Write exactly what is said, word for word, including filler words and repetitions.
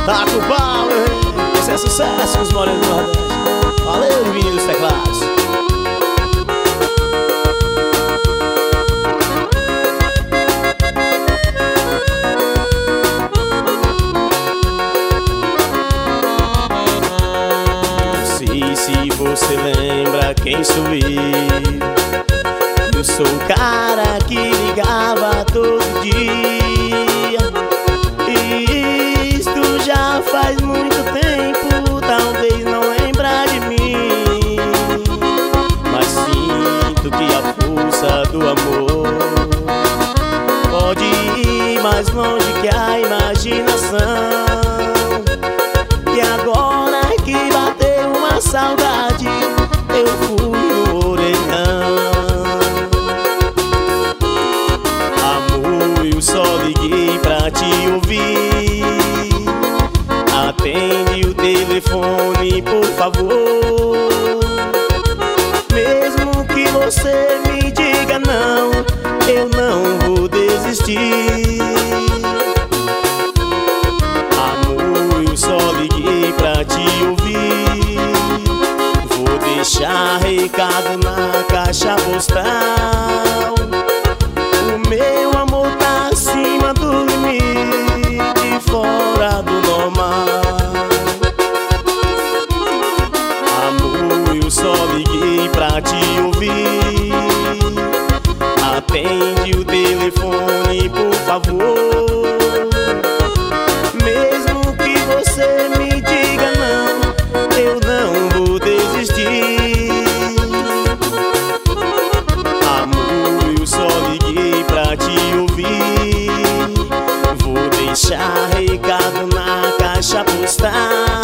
Taca o pau, hein? Esse é sucesso com os morenos do Nordeste. Valeu, menino dos teclados. Não sei se você lembra quem sou eu. Eu sou o cara que ligava todo dia. Isto já faz muito tempo, talvez não lembra de mim, mas sinto que a força do amor pode ir mais longe que a imaginação. E agora que bateu uma saudade, eu fui no orelhão. Amor, eu só liguei pra te ouvir. Atende o telefone, por favor. Mesmo que você me diga não, eu não vou desistir. Amor, eu só liguei pra te ouvir. Vou deixar recado na caixa postal. O meu amor tá acima do limite, fora do normal. Amor, eu só liguei pra te ouvir. Atende o telefone, por favor. Mesmo que você me diga não, eu não vou desistir. Amor, eu só liguei pra te ouvir. Vou deixar recado na caixa postal.